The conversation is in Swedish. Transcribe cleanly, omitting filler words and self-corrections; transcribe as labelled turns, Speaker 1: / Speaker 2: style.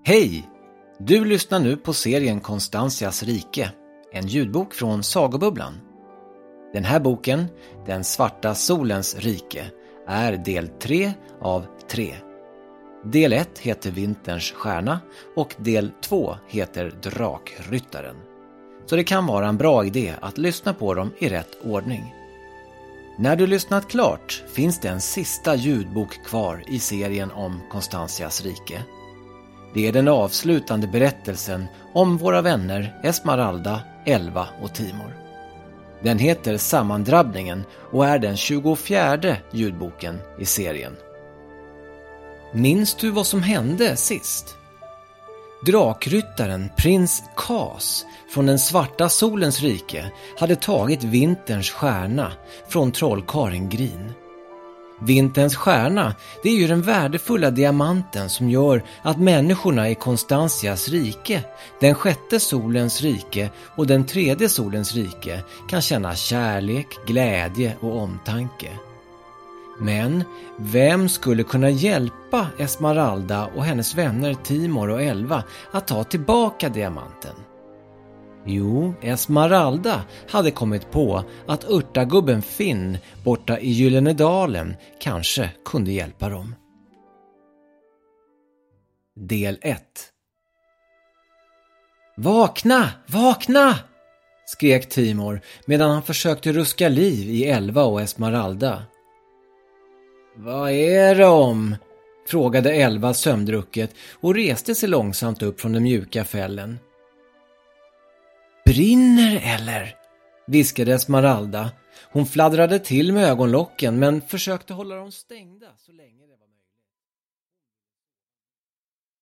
Speaker 1: Hej! Du lyssnar nu på serien Constantias rike, en ljudbok från Sagobubblan. Den här boken, Den svarta solens rike, är del 3 av 3. Del 1 heter Vinterns stjärna och del 2 heter Drakryttaren. Så det kan vara en bra idé att lyssna på dem i rätt ordning. När du lyssnat klart finns det en sista ljudbok kvar i serien om Constantias rike. Det är den avslutande berättelsen om våra vänner Esmeralda, Elva och Timor. Den heter Sammandrabbningen och är den 24:e ljudboken i serien. Minns du vad som hände sist? Drakryttaren prins Kas från den svarta solens rike hade tagit Vinterns stjärna från trollkarlen Grin. Vinterns stjärna, det är ju den värdefulla diamanten som gör att människorna i Constantias rike, den 6:e solens rike och den 3:e solens rike kan känna kärlek, glädje och omtanke. Men vem skulle kunna hjälpa Esmeralda och hennes vänner Timor och Elva att ta tillbaka diamanten? Jo, Esmeralda hade kommit på att örtagubben Finn borta i Gyllenedalen kanske kunde hjälpa dem. Del 1. Vakna, vakna! Skrek Timor medan han försökte ruska liv i Elva och Esmeralda. Vad är det om? Frågade Elva sömndrucket och reste sig långsamt upp från den mjuka fällen. Brinner eller? Viskade Esmeralda. Hon fladdrade till med ögonlocken men försökte hålla dem stängda så länge det var möjligt.